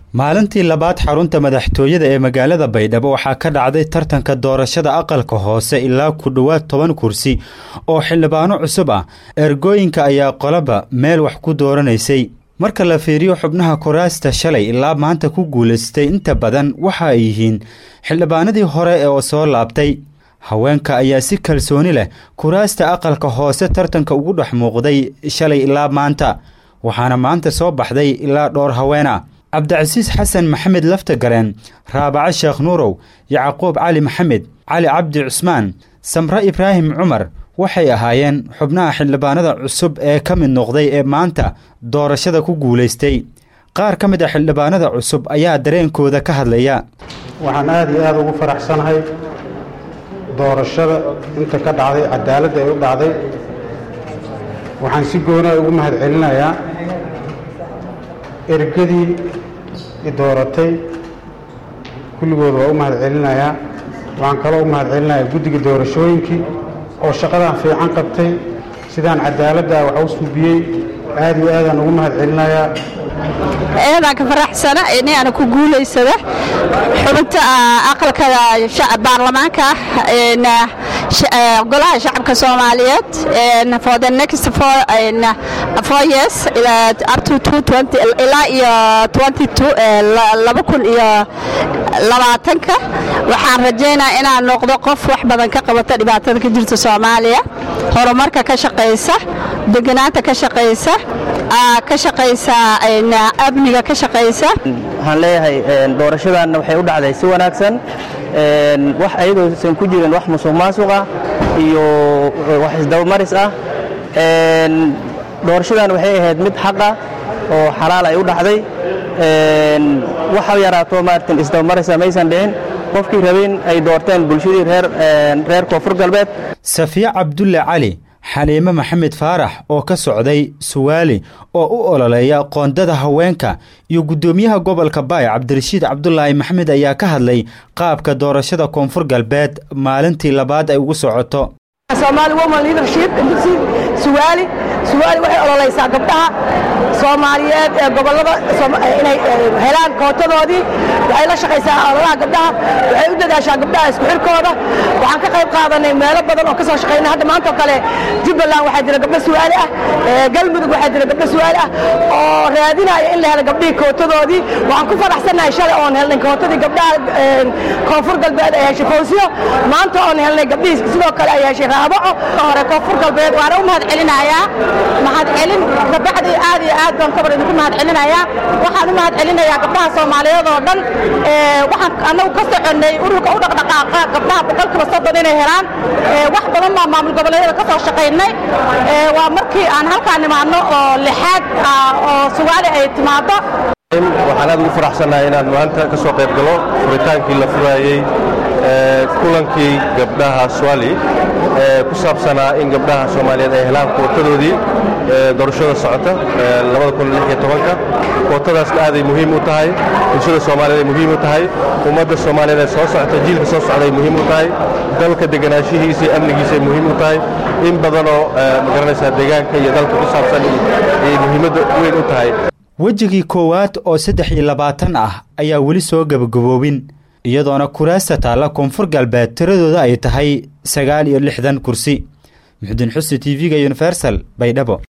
maalintii labaad xarunta madaxtooyada ee magaalada Baydhabo waxaa ka dhacday tartanka doorashada aqalka hoose ilaa ku dhawaad 10 kursi oo xildhibaano cusub ah. Ergooyinka ayaa qolaba meel wax ku dooranaysay. marka la fiiriyo xubnaha kuraasta shalay ilaa maanta ku guuleystay inta badan waxa ay yihiin xildhibaanadii hore ee soo laabtay. haweenka ayaa si kalsooni leh kuraasta aqalka hoose tartanka ugu dhex muuqday shalay ilaa maanta, waxaana maanta soo baxday ilaa dhowr haweena. Cabdicasiis Xasan Maxamed Laftagareen, Raabaca Sheekh Nuurow, Yacquub Cali Maxamed, Cali Cabdi Cusmaan, Samra Ibraahim Cumar waxay ahaayeen xubnaha xildhibaanada cusub ee ka mid noqday ee maanta doorashada ku guuleystay. qaar ka mid ah xildhibaanada cusub ayaa dareenkooda ka hadlaya. waxaan aad iyo aad ugu faraxsanahay doorashada inta ka dhacday cadaalad ay u dhacday. waxaan si gooni ah ugu mahadcelinayaa ergadii dooratay kulligood waa u mahadcelinayaa. waxaan kaloo u mahadcelinayaa guddiga doorashooyinkii oo shaqadan fiican qabtay sidaan cadaaladda wax u suubiyey. aad iyo aad aan ugu mahadcelinayaa. أنا كفرح سنة إني أنا كقولي سنة حبت أقل كذا شعب برلمانك إن قلها شعب كصوماليات إن for the next 4 years إلى up to 20 إلى 22 لبكون لبعتنك وحن رجينا إن نقض قف وحبا كقبة لبعتنك جلت الصومالية هرمارك كشقيسة دجنات كشقيسة كشقيسة إن أبني كشقيسة هنلاقي دورشدان waxay u dhacday si wanaagsan wax ayadoo san ku jirin wax musuqmaasuqa iyo wax isdawmaris ah. doorshadan waxay ahayd mid xaq ah oo xalaal ay u dhacday. waxa yaraato maartin isdawmaris maysan dhicin. qofkii rabeen ay doorteen bulshadii reer Koonfur Galbeed. Safiya Cabdulle Cali, Xaliime Maxamed Faarax oo ka socday Suwaali oo u ololeeya qoondada haweenka, iyo gudoomiyaha gobolka Baay Cabdirashiid Cabdullaahi Maxamed ayaa ka hadlay qaabka doorashada Koonfur Galbeed maalintii labaad ay ugu socoto. Somali Women Leadership Suwaali waxay ololeysaa gabdhaha Soomaaliyeed ee gobolada inay helaan kootadoodii. waxay la shaqeysaa ololaha gabdhaha, waxay u dadaashaa gabdhaha isku xirkooda. waxaan ka qayb qaadanay meelo badan oo ka soo shaqeynay. hadda maanta kale Jubbaland waxaa jira gabdho Suwaali ah, Galmudug waxaa jira gabdho Suwaali ah oo raadinaya in la helo gabdhihii kootadoodii. waxaan ku faraxsanahay shalay oon helnay kootadii gabdhaha Koonfur Galbeed ay heshay Fawsiyo. maanta oon helnay gabdhihii sidoo kale ay heshay Raabaco hore Koonfur Galbeed. waan u mahadcelinayaa mahadcelin gabdhaha aad iyo aad baan kabar idinku mahadcelinayaa. waxaan u mahadcelinayaa gabdhaha Soomaaliyeed oo dhan. waxaan anagu ka soconay ururka u dhaqdhaqaaqa gabdhaha boqolkiiba 30 inay helaan. wax badan baa maamul goboleedyada ka soo shaqeynay. waa markii aan halkaan nimaadno oo lixaad oo Suwaali ay timaado. waxaan aad ugu faraxsanahay inaan maanta ka soo qayb galo furitaankii la furayay kulankii gabdhaha Suwaali ku saabsanaa in gabdhaha Soomaaliyeed ay helaan kootadoodii doorashada socota 2016. kootadaas aad ay muhiim u tahay bulshada Soomaaliyeed ay muhiim u tahay ummadda Soomaaliyeed ee soo socota jiilka soo socda ay muhiim u tahay dalka deganaanshihiisa iyo amnigiisa ay muhiim u tahay in badan oo magaranaysa deegaanka iyo dalka ku saabsan ay muhiimadda weyn u tahay. wejigii koowaad oo 23 ah ayaa weli soo gabagaboobin, iyadoona kuraasta taala Koonfur Galbeed tiradooda ay tahay 69 kursi. Muxuddin Xusni TV-ga Universal Baydhabo.